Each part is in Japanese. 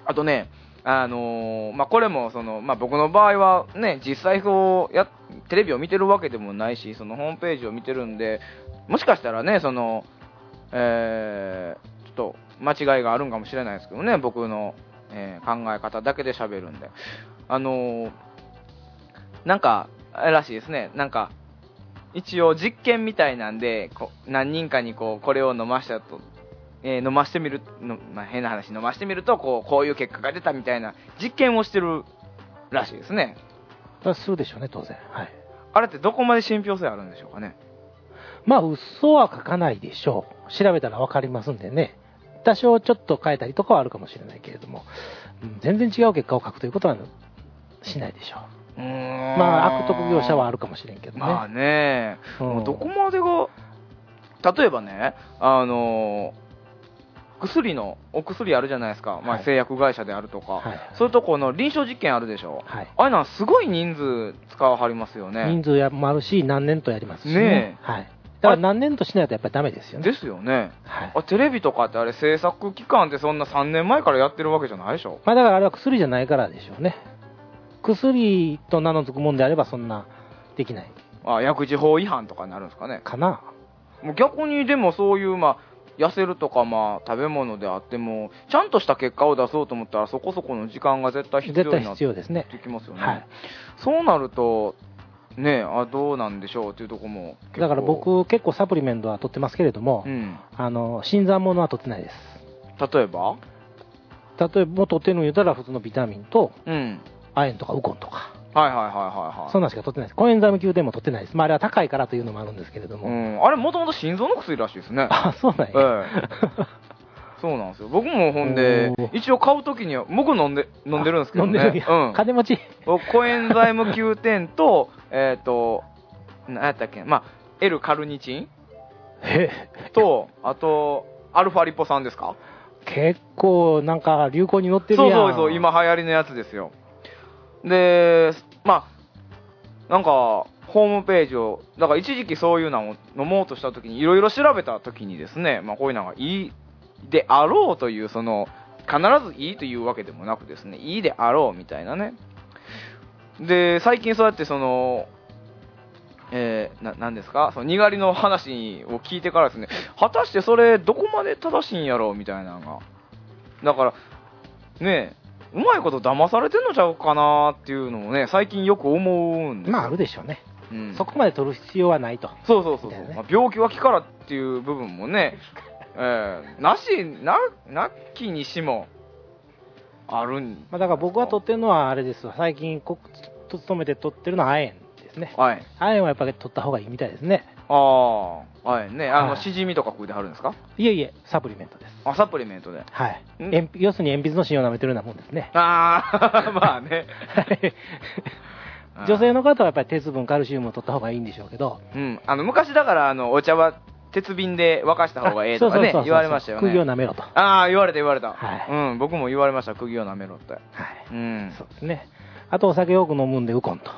あとね、これも僕の場合はね、実際テレビを見てるわけでもないし、そのホームページを見てるんで、もしかしたらね、ちょっと間違いがあるんかもしれないですけどね、僕の、考え方だけで喋るんで、なんかあれらしいですね。なんか一応実験みたいなんで、何人かにこれを飲ましてみるの、変な話、飲ましてみるとこういう結果が出たみたいな実験をしてるらしいですね。 するでしょうね、当然。はい。 あれってどこまで信憑性あるんでしょうかね。 まあ嘘は書かないでしょう。調べたら分かりますんでね。多少ちょっと変えたりとかはあるかもしれないけれども、全然違う結果を書くということはしないでしょう。まあ悪徳業者はあるかもしれんけどね。 まあね、もうどこまでが、例えばね、お薬あるじゃないですか、製薬会社であるとか、はい、そういうとこの臨床実験あるでしょ、はい、あれなんすごい人数使わはりますよね。 人数もあるし、何年とやりますしね。はい、だから何年としないとやっぱりダメですよね。 ですよね。はい、テレビとかってあれ制作期間ってそんな3年前からやってるわけじゃないでしょ。 だからあれは薬じゃないからでしょうね。薬と名の付くもんであればそんなできない。 薬事法違反とかになるんですかね。 かな。 もう逆にでもそういう痩せるとか食べ物であってもちゃんとした結果を出そうと思ったらそこそこの時間が絶対必要になってきますよね。はい、そうなるとね、どうなんでしょうというところもだから僕結構サプリメントは取ってますけれども、新参者は取ってないです。 例えば取ってるの言ったら普通のビタミンと、亜鉛とかウコンとか、そんなんしか取ってないです。コエンザイム級でも取ってないです。あれは高いからというのもあるんですけれども、 あれもともと心臓の薬らしいですね。 そうなんや、 そうなんですよ。僕もほんで一応買うときには僕飲んでるんですけどね。 金持ち。 コエンザイム9.と何やったっけ、L カルニチンとあとアルファリポ酸ですか。 結構なんか流行に乗ってるやん。 そう今流行りのやつですよ。でなんかホームページをだから一時期そういうのを飲もうとした時にいろいろ調べた時にですね、こういうのがいいであろうという、必ずいいというわけでもなくですね、いいであろうみたいなね。で最近そうやってなんですか、にがりの話を聞いてからですね、果たしてそれどこまで正しいんやろうみたいなのが、だからね、うまいこと騙されてんのちゃうかなっていうのもね、最近よく思うんですよ。 あるでしょうね。そこまで取る必要はないと。 そう、病気は気からっていう部分もね、なきにしもあるん。 だから僕は取ってるのはあれですわ。最近勤めて取ってるのは亜鉛ですね。亜鉛はやっぱり取った方がいいみたいですね。 亜鉛ね、しじみとか食うてはるんですか。 いえサプリメントです。 サプリメントで。 はい。要するに鉛筆の芯を舐めてるようなもんですね。 まあね。 女性の方はやっぱり鉄分カルシウムを取った方がいいんでしょうけど、 昔だからお茶は鉄瓶で沸かした方がええとかね言われましたよね。 釘を舐めろと。 言われた、僕も言われました、釘を舐めろって。 そうですね。あとお酒多く飲むんでウコンと。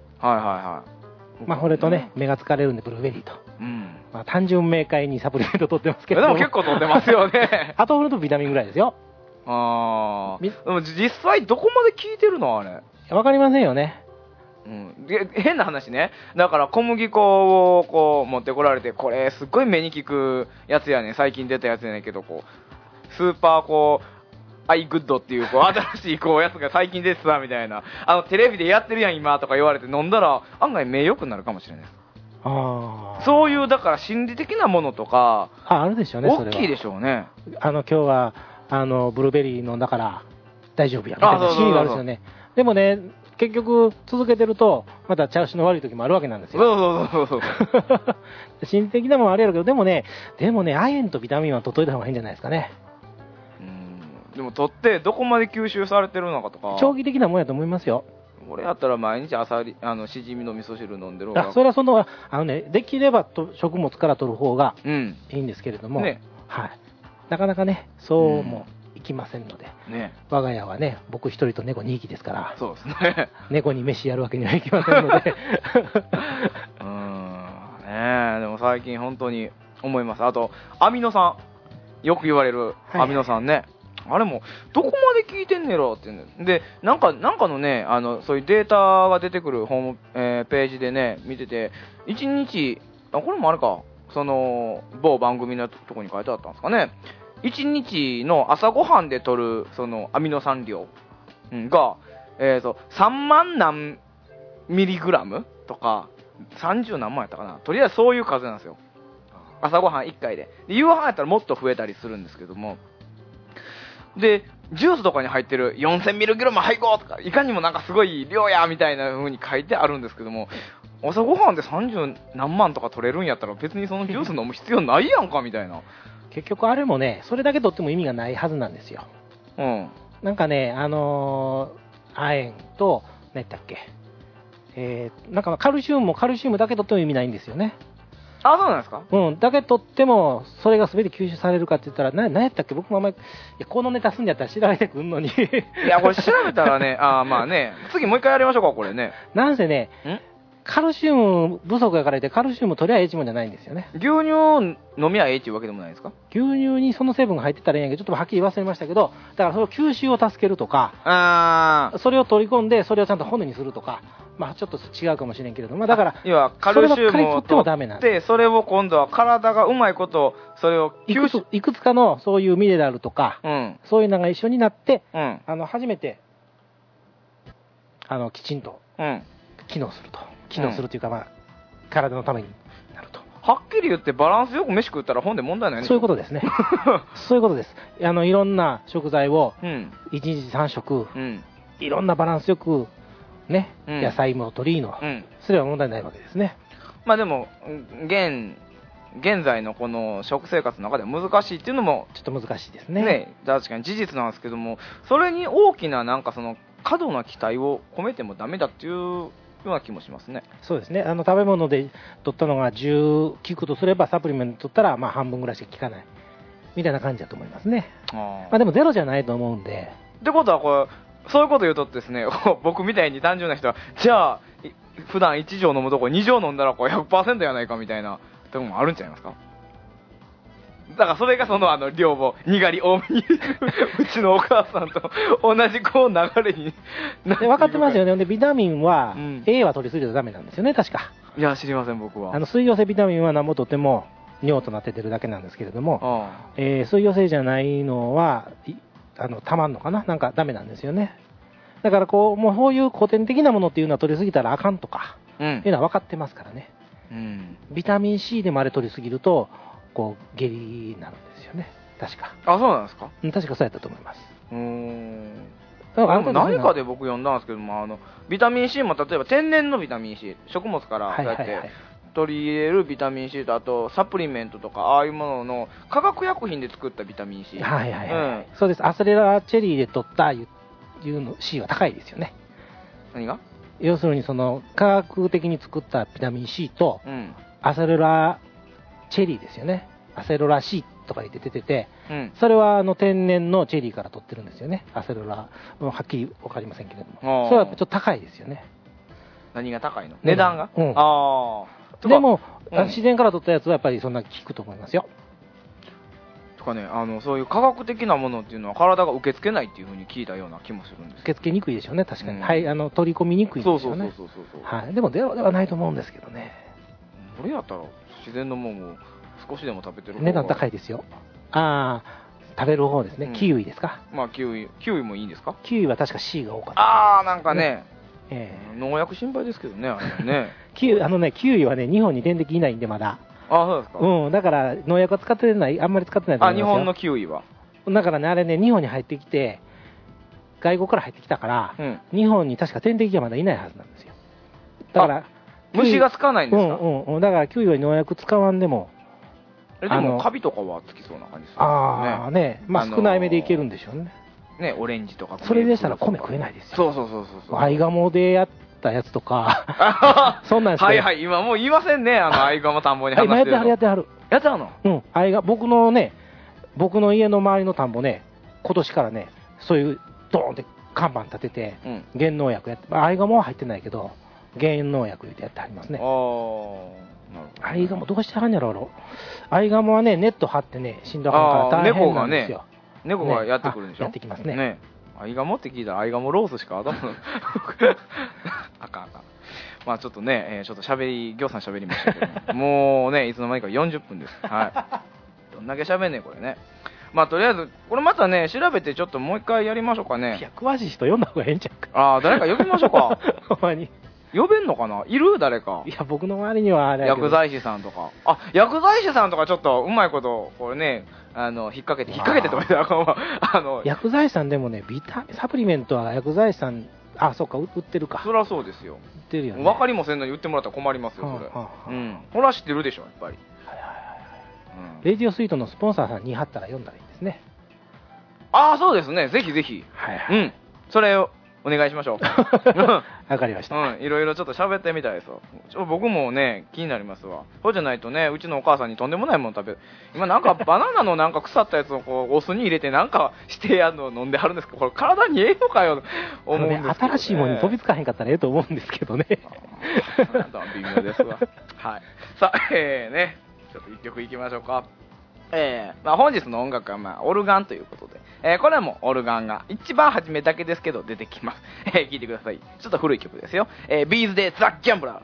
これとね、目が疲れるんでブルーベリーと。単純明快にサプリメント取ってますけど。 でも結構取ってますよね。 あとビタミンぐらいですよ。 でも実際どこまで効いてるのあれ。 わかりませんよね。 変な話ね。だから小麦粉を持ってこられて、これすっごい目に効くやつやねん、最近出たやつやねんけど、スーパーアイグッドっていう新しいやつが最近出てたみたいな、テレビでやってるやん今とか言われて飲んだら案外目良くなるかもしれないです。そういうだから心理的なものとかあるでしょうね。 大きいでしょうね。 今日はブルーベリー飲んだから大丈夫やみたいな心理があるんですよね。でもね、結局続けてるとまた調子の悪い時もあるわけなんですよ。 そう心理的なものはあるやろうけど、でもね亜鉛とビタミンは取っといた方がいいんじゃないですかね。 でも取ってどこまで吸収されてるのかとか長期的なもんやと思いますよ。 俺やったら毎日しじみの味噌汁飲んでる方が。 それはできれば食物から取る方がいいんですけれども、なかなかねそうもいきませんので、我が家はね、僕一人と猫2匹ですから、 そうですね、 猫に飯やるわけにはいきませんのででも最近本当に思います。あとアミノ酸、よく言われるアミノ酸ね、 あれもどこまで聞いてんねやろってでなんかのねそういうデータが出てくるホーム、ページでね見てて1日これもあれかその某番組のとこに書いてあったんですかね1日の朝ごはんで摂るそのアミノ酸量、が、3万何ミリグラムとか30何万やったかなとりあえずそういう数なんですよ朝ごはん1回で夕飯やったらもっと増えたりするんですけどもでジュースとかに入ってる4000ミリグラム配合とかいかにもなんかすごい量やみたいな風に書いてあるんですけども朝ごはんで30何万とか取れるんやったら別にそのジュース飲む必要ないやんかみたいな結局あれもねそれだけ取っても意味がないはずなんですよ。なんかね亜鉛と何だっけなんかカルシウムだけ取っても意味ないんですよね。 あ、そうなんですか？ だけ取ってもそれが全て吸収されるかって言ったら何やったっけ僕もあんまりこのネタすんやったら調べてくんのにいやこれ調べたらねまあね次もう一回やりましょうかこれね。 なんせねカルシウム不足やから言ってカルシウム取りゃええちもんじゃないんですよね。 牛乳飲みゃええっていうわけでもないですか？牛乳にその成分が入ってたらいいんやけどちょっとはっきり忘れましたけどだからそれを吸収を助けるとかそれを取り込んでそれをちゃんと骨にするとかまあちょっと違うかもしれんけれどもだから要はカルシウムを取ってそれを今度は体がうまいことそれを吸収いくつかのそういうミネラルとか、そういうのが一緒になって、初めてきちんと機能するというか、まあ、体のためになると。 はっきり言ってバランスよく飯食ったら本で問題ないね。 そういうことですねそういうことです。いろんな食材を1日3食、いろんなバランスよくね、野菜も取りの、すれば問題ないわけですね。 まあでも現在のこの食生活の中で難しいっていうのもちょっと難しいですね。 確かに事実なんですけどもそれに大きななんかその過度な期待を込めてもダメだっていうような気もしますね。 そうですね。食べ物で取ったのが10効くとすればサプリメント取ったらまあ半分ぐらいしか効かないみたいな感じだと思いますね。まあでもゼロじゃないと思うんで。 ってことはこれそういうこと言うとですね僕みたいに単純な人はじゃあ普段1錠飲むとこ2錠飲んだらこう 100% やないかみたいなとこもあるんちゃいますか？だからそれがその量をにがり多めにうちのお母さんと同じこう流れに分かってますよね。でビタミンは、A は取りすぎるとダメなんですよね確か。 いや知りません僕は。 水溶性ビタミンは何もとっても尿となって出るだけなんですけれども、水溶性じゃないのはたまんのかななんかダメなんですよね。だからこうもうそういう古典的なものっていうのは取りすぎたらあかんとか、いうのは分かってますからね。ビタミン C でもあれ取りすぎるとこう下痢になるんですよね確か。 あ、そうなんですか？ 確かそうやったと思います。 何かで僕読んだんですけどもビタミン C も例えば天然のビタミン C 食物からそうやって取り入れるビタミン C とあとサプリメントとかああいうものの化学薬品で作ったビタミン C、 そうです。アスレラチェリーで取ったいうの C は高いですよね。 何が？ 要するにその科学的に作ったビタミン C と、アセロラチェリーですよね。アセロラ C とか言って出てて、それは天然のチェリーから取ってるんですよね。アセロラはっきり分かりませんけれども、それはちょっと高いですよね。 何が高いの？値段が？ でも、自然から取ったやつはやっぱりそんな効くと思いますよ。 とかね、そういう科学的なものっていうのは体が受け付けないっていうふうに聞いたような気もするんです。 受け付けにくいでしょうね確かに。取り込みにくいですよね。でもゼロではないと思うんですけどね。 これやったら自然のものを少しでも食べてる方が値段高いですよ。食べる方ですね。キウイですか？ まあキウイもいいんですか？ キウイは確か C が多かった。 なんかね、農薬心配ですけどねあれねキウイはね日本に天敵いないんでまだ。 そうですか。 だから農薬は使ってない、あんまり使ってないと思いますよ。 日本のキウイはだからねあれね日本に入ってきて外国から入ってきたから、日本に確か天敵がまだいないはずなんですよ。だから虫がつかないんですか？ だからキウイは農薬使わんでもでもカビとかはつきそうな感じするね。まあ少ない目でいけるんでしょうね。 オレンジとかそれでしたら米食えないですよ。 そうアイガモでやったやつとかそんなんですよ。 今もう言いませんねアイガモ田んぼに話してるの。 やってはるの。僕の家の周りの田んぼね今年からねそういうドーンって看板立てて、減農薬やってアイガモは入ってないけど減農薬やってはりますね。アイガモどうしてはんやろう。アイガモはねネット張ってね死んだから大変なんですよ。 猫がやってくるんでしょ、 やってきますね。 ね、アイガモって聞いたらアイガモロースしか頭のあかん。まあちょっとね、ちょっと喋り、ぎょうさん喋りましたけど、もうね、いつの間にか40分です。はい。どんだけ喋んねん、これね。まあとりあえず、これまたね、調べてちょっともう一回やりましょうかね。 いや、詳しい人読んだ方がええんちゃうか。 ああ、誰か呼びましょうか。 ほんまに。 呼べんのかないる誰か。 いや、僕の周りにはあれやけど。 薬剤師さんとか。あ、薬剤師さんとかちょっとうまいこと、これね、引っ掛けてとか言ってたら、 薬剤師さんでもね、サプリメントは薬剤師さん、あ、そうか、売ってるか。 そりゃそうですよ。 売ってるよね。 分かりもせんのに言ってもらったら困りますよ、それ。うん。ほら知ってるでしょ、やっぱり。はいはいはい。 レディオスイートのスポンサーさんに貼ったら読んだらいいですね。 ああ、そうですね。ぜひぜひ。 はいはい。 うん。それをお願いしましょう。 わかりました。 うん。いろいろちょっと喋ってみたいですわ。僕もね、気になりますわ。そうじゃないとね、うちのお母さんにとんでもないもの食べる。今なんかバナナのなんか腐ったやつをこうお酢に入れてなんかしてやるのを飲んではるんですけど、これ体にええのかよ、思うんですけど、ね。 新しいものに飛びつかへんかったらええと思うんですけどね。 微妙ですわ。はい。さあ、ね、ちょっと一曲いきましょうか。まあ、本日の音楽は、まあ、オルガンということで、これもオルガンが一番初めだけですけど出てきます。聞いてください。ちょっと古い曲ですよ。ビーズでザ・ギャンブラー。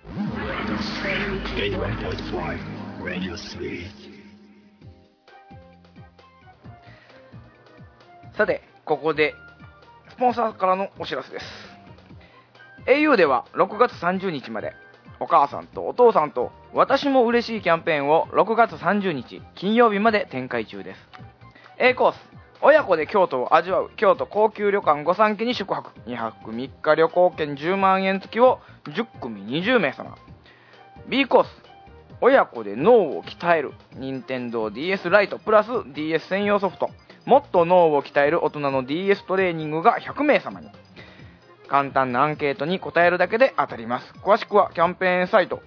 さて、ここでスポンサーからのお知らせです。au では6月30日までお母さんとお父さんと私も嬉しいキャンペーンを6月30日金曜日まで展開中です。 A コース、親子で京都を味わう京都高級旅館御三家に宿泊、2泊3日旅行券10万円付きを10組20名様。 B コース、親子で脳を鍛える任天堂 DS ライトプラス DS 専用ソフト、もっと脳を鍛える大人の DS トレーニングが100名様に。簡単なアンケートに答えるだけで当たります。詳しくはキャンペーンサイト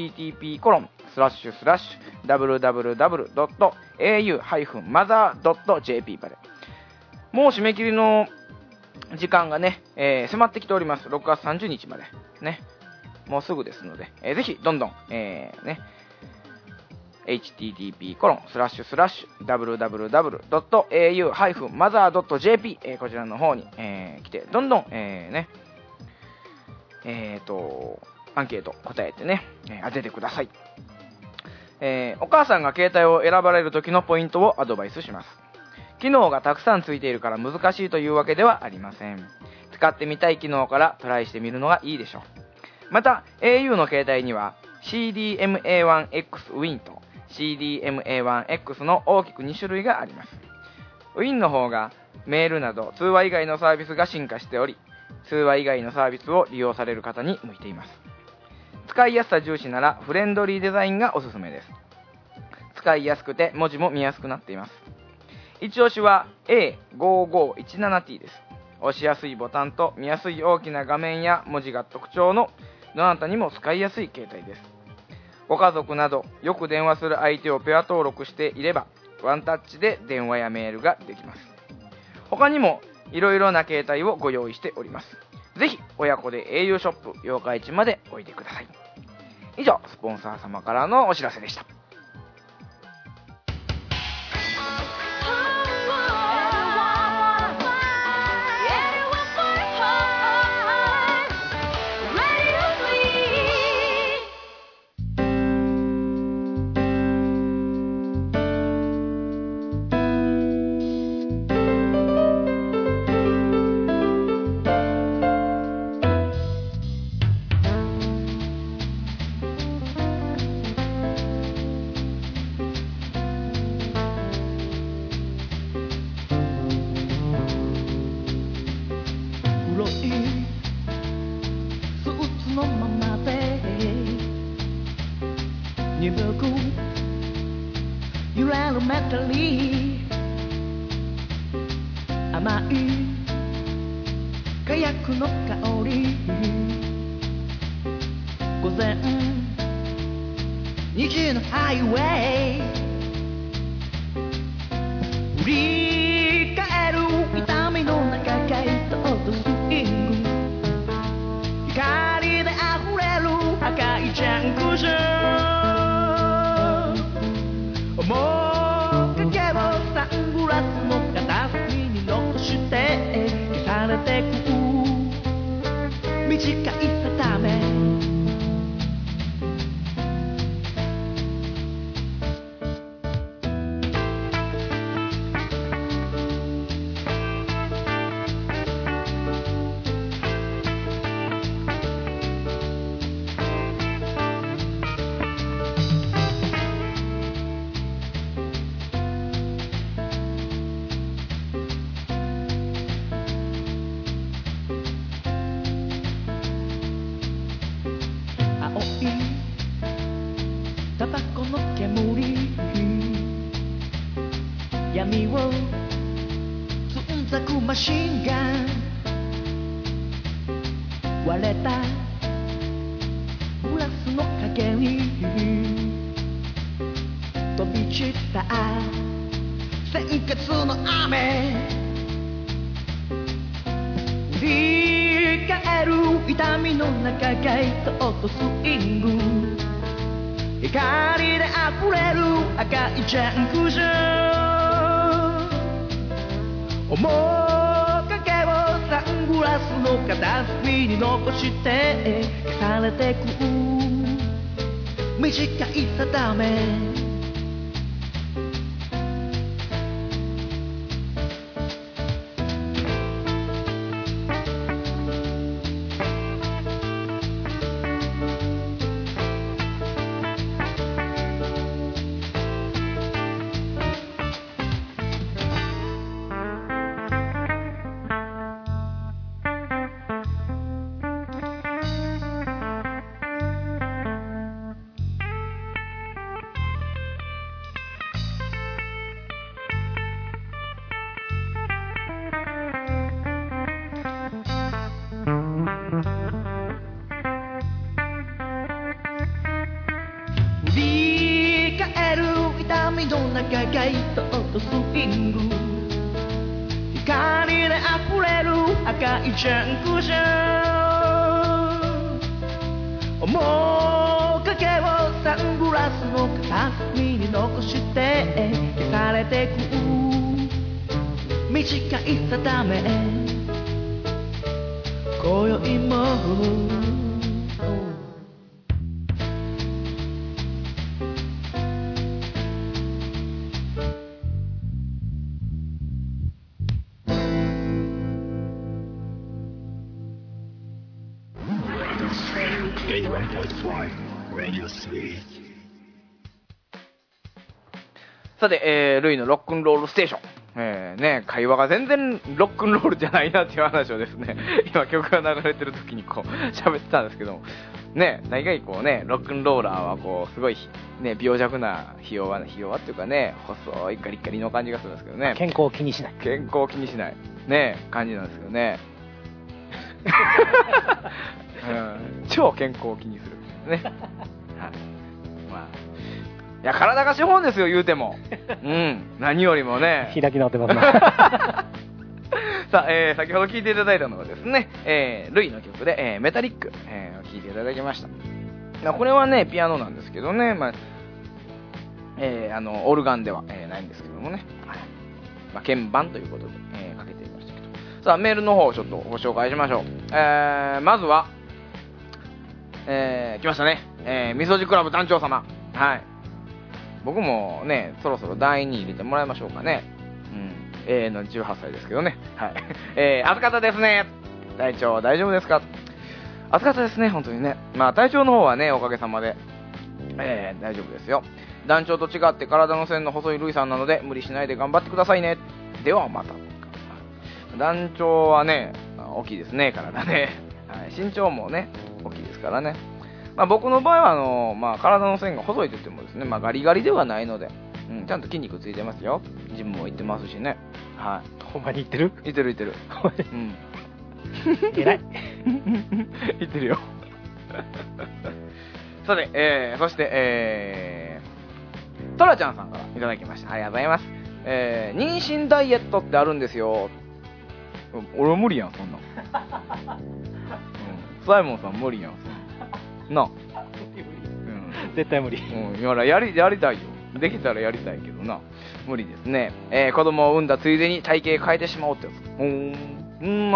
http://www.au-mother.jp まで。もう締め切りの時間がね、迫ってきております。6月30日までね、もうすぐですので、ぜひどんどん、http://www.au-mother.jp こちらの方に、来てどんどん、アンケート答えてね、当ててください。お母さんが携帯を選ばれる時のポイントをアドバイスします。機能がたくさんついているから難しいというわけではありません。使ってみたい機能からトライしてみるのがいいでしょう。また au の携帯には CDMA1X Win と CDMA1X の大きく2種類があります。 Win の方がメールなど通話以外のサービスが進化しており、通話以外のサービスを利用される方に向いています。使いやすさ重視ならフレンドリーデザインがおすすめです。使いやすくて文字も見やすくなっています。一押しは A5517T です。押しやすいボタンと見やすい大きな画面や文字が特徴のどなたにも使いやすい携帯です。ご家族などよく電話する相手をペア登録していればワンタッチで電話やメールができます。他にもいろいろな携帯をご用意しております。ぜひ親子で au ショップ八日市までおいでください。以上、スポンサー様からのお知らせでした。 甘い火薬の香り、午前2時のハイウェイ、振り返る痛みの中街灯とスイング、光で溢れる赤いジャンクション、面影のサングラスの形れてく短い定め青いタバコの煙闇をつんざくマシンガン割れたグラスの陰に飛び散った先月の雨振り返る痛みの中街灯とスイング光で溢れる赤いジャンクション面影をサングラスの片隅に残して消されてく短い定め振り返る痛みの中街灯とスイング光で溢れる赤いジャンクション面影をサングラスの片隅に残して消されてく短い定め今宵もさて、ルイのロックンロールステーション、ね、会話が全然ロックンロールじゃないなっていう話をですね今曲が流れてる時にこう喋ってたんですけどもね、大概こうねロックンローラーはこうすごいね病弱なひ弱っていうかね細いガリッガリの感じがするんですけどね健康を気にしない健康を気にしないね感じなんですけどね、うん、超健康を気にするね、はい、まあいや体が資本ですよ言うても、うん、何よりもね開き直ってますなさあ、先ほど聴いていただいたのはですね、ルイの曲で、メタリック、を聴いていただきました。これはねピアノなんですけどね、まあオルガンでは、ないんですけどもね、まあ、鍵盤ということで、かけていましたけど、さあメールの方をちょっとご紹介しましょう。まずは、来ましたね、みそじクラブ団長様、はい、僕もねそろそろ団員に入れてもらいましょうかね。の18歳ですけどね、はい、暑かったですね。体調大丈夫ですか。暑かったですね本当にね。まあ体調の方はねおかげさまで、大丈夫ですよ。団長と違って体の線の細いルイさんなので無理しないで頑張ってくださいね。ではまた。団長はね大きいですね体ね、はい、身長もね大きいですからね。まあ、僕の場合はまあ、体の線が細いと言ってもですね、まあ、ガリガリではないので、ちゃんと筋肉ついてますよ。ジムも行ってますしね。はい。 ほんまに行ってる？ 行ってる。うん。 偉い。 行ってるよ。さて、そして、トラちゃんさんからいただきました。ありがとうございます。妊娠ダイエットってあるんですよ。俺無理やん、そんな。サイモンさん無理やん、なあ、 絶対無理。 やりたいよ。できたらやりたいけどな。無理ですね。子供を産んだついでに体型変えてしまおうってやつ。まあ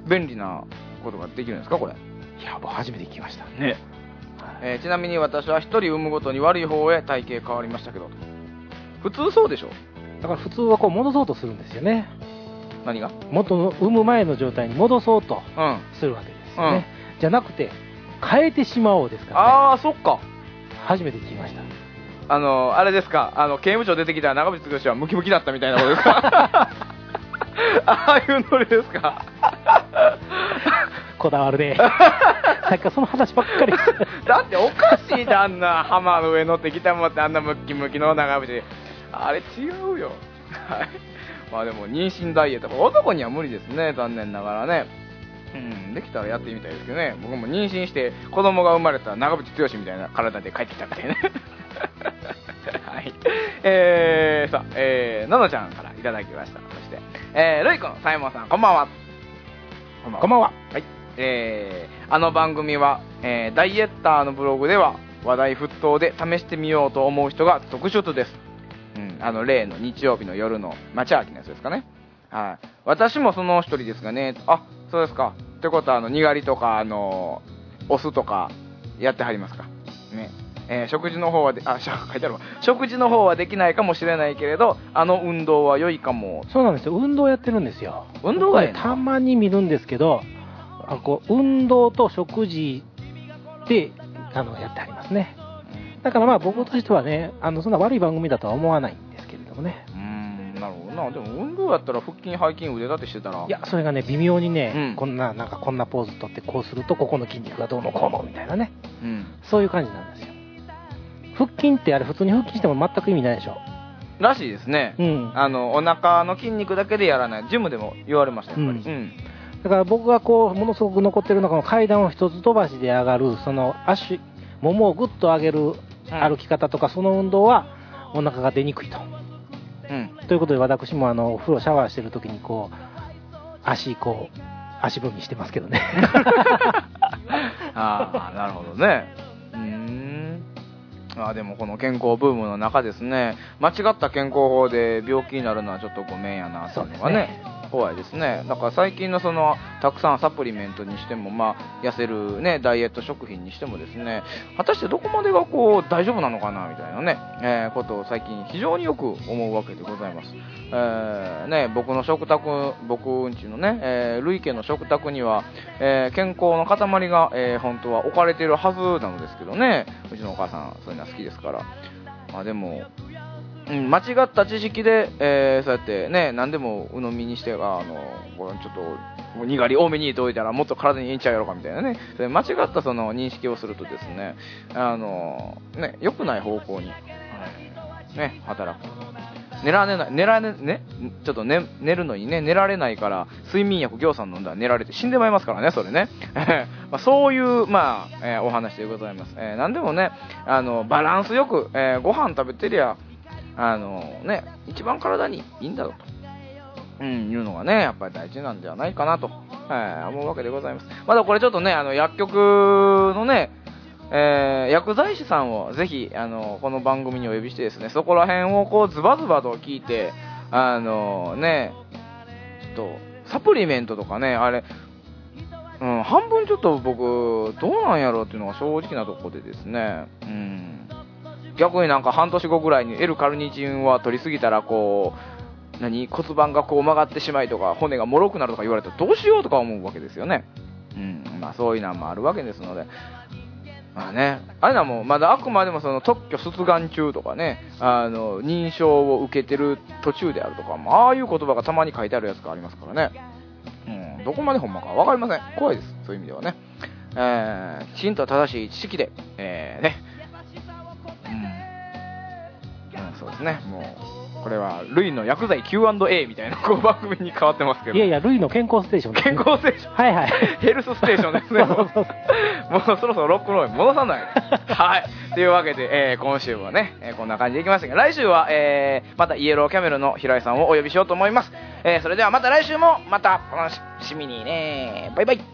便利なことができるんですかこれ。 いや、僕初めて聞きましたね。ちなみに私は1人産むごとに悪い方へ体型変わりましたけど、普通そうでしょ。 だから普通はこう戻そうとするんですよね。 何が？ 元の産む前の状態に戻そうとするわけですよね、じゃなくて変えてしまおうですからね。 ああ、そっか。 初めて聞きました。 あれですか、刑務所出てきたら長渕剛はムキムキだったみたいなことですか？ああいうノリですか？ こだわるね。さっきからその話ばっかり。 だっておかしいじゃん、あんな浜の上乗ってきたもんって、あんなムッキムキの長渕、あれ違うよ。はい。まあでも妊娠ダイエット、男には無理ですね、残念ながらね。できたらやってみたいですけどね。僕も妊娠して子供が生まれたら長渕剛みたいな体で帰ってきたみたいね。はい。さあ、ののちゃんからいただきました。そして、ルイコのサイモンさん、こんばんは。 こんばんは。 はい。あの番組は、ダイエッターのブログでは話題沸騰で試してみようと思う人が続出です。例の日曜日の夜の町秋のやつですかね。はい。私もその一人ですがね。あ、そうですか。ってことはにがりとかお酢とかやってはりますかね。食事の方は書いてあるわ。食事の方はできないかもしれないけれど、運動は良いかも。 そうなんですよ。運動やってるんですよ。 運動がたまに見るんですけど、運動と食事でやってありますね。だからまあ僕としてはね、そんな悪い番組だとは思わないんですけれどもね。 なるほどな。でも運動やったら腹筋背筋腕立てしてたら、 いや、それがね微妙にね、こんなポーズ取ってこうするとここの筋肉がどうのこうのみたいなね、そういう感じなんですよ。腹筋ってあれ普通に腹筋しても全く意味ないでしょ。 らしいですね。お腹の筋肉だけでやらない。ジムでも言われましたやっぱり。 だから僕がものすごく残ってるのが階段を一つ飛ばしで上がる、そのももをグッと上げる歩き方とか、その運動はお腹が出にくいと。ということで私もお風呂シャワーしてる時に足踏みしてますけどね。 ああ、なるほどね。でもこの健康ブームの中ですね、間違った健康法で病気になるのはちょっとごめんやなっていうのがね、怖いですね。だから最近のたくさんサプリメントにしても、痩せるねダイエット食品にしてもですね、果たしてどこまでが大丈夫なのかなみたいなね、ことを最近非常によく思うわけでございます。僕の食卓、僕んちのね、類家の食卓には、健康の塊が、本当は置かれているはずなのですけどね、うちのお母さんそういうのは好きですから。でも間違った知識で、そうやってね、何でも鵜呑みにして、ちょっとにがり多めに入れておいたらもっと体にいいんちゃうやろかみたいなね、それ間違ったその認識をするとですね、良くない方向に、働く。ちょっと寝るのにね、寝られないから睡眠薬ぎょうさん飲んだら寝られて死んでまいりますからね、それね。そういう、お話でございます。何でもね、バランスよく、ご飯食べてりゃ一番体にいいんだろうと、いうのがねやっぱり大事なんではないかなと、思うわけでございます。まだこれちょっとね、薬局のね、薬剤師さんをぜひこの番組にお呼びしてですね、そこら辺をズバズバと聞いて、ちょっとサプリメントとかね、あれ、半分ちょっと僕どうなんやろうっていうのが正直なところでですね、逆になんか半年後ぐらいに L カルニチンは取りすぎたら骨盤が曲がってしまいとか骨が脆くなるとか言われたらどうしようとか思うわけですよね。そういうのもあるわけですので、あれはもうまだあくまでもその特許出願中とかね、認証を受けてる途中であるとか、ああいう言葉がたまに書いてあるやつがありますからね、どこまでほんまか分かりません。怖いです、そういう意味ではね。きちんと正しい知識で、そうですね、もうこれはルイの薬剤 Q&A みたいな番組に変わってますけど、 いやルイの健康ステーションですね。 健康ステーション、はいはい、ヘルスステーションですね。もうそろそろロックンロールに戻さない。はいというわけで、今週はね、こんな感じでいきましたが、来週は、またイエローキャメルの平井さんをお呼びしようと思います。それではまた来週もまたお楽しみにね。バイバイ。